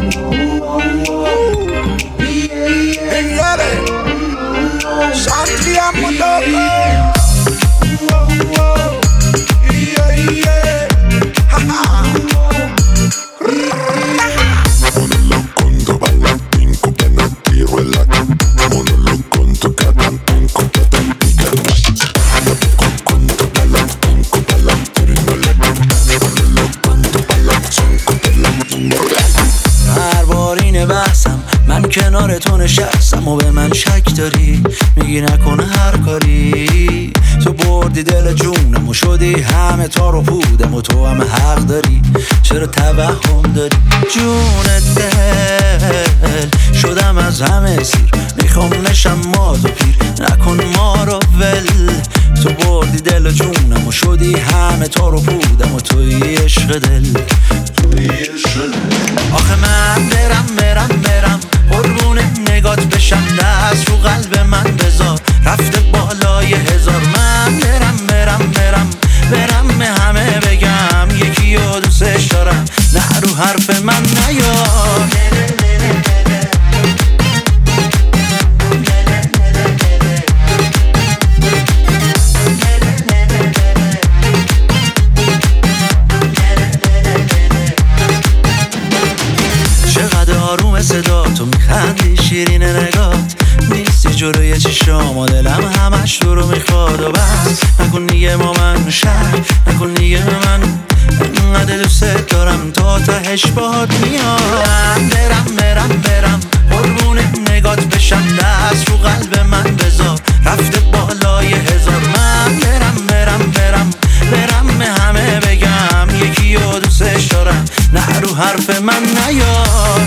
Santiamo dopo. من کنار تو نشستم و به من شک داری، میگی نکنه هر کاری. تو بردی دل جونم و شدی همه تار و پودم و تو هم حق داری. چرا توهم داری جون دل؟ شدم از همه سیر، میخوام نشم ماد و پیر، نکن ما رو ول. تو بردی دل جونم و شدی همه تار و پودم و توی عشق دل. آخه من برم قربون نگات بشم، دست رو قلب من بذار، رفته بالای هزار. من برم به همه بگم یکی رو دوستش دارم، نه رو حرف من نیار. آروم صدا تو میخندی، شیرین نگات نیستی جلوی چشام و دلم همش تو رو میخواد. و بس نکن دیگه با من شهر، نکن دیگه به من، انقدر دوست دارم تا تهش باهات میاد. من برم قربون نگات بشم، دست رو قلب من بذار، رفته بالای هزار. من برم به همه بگم یکی رو دوستش دارم، نه رو حرف من نیار.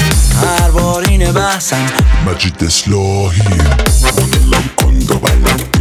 مجید اصلاحی.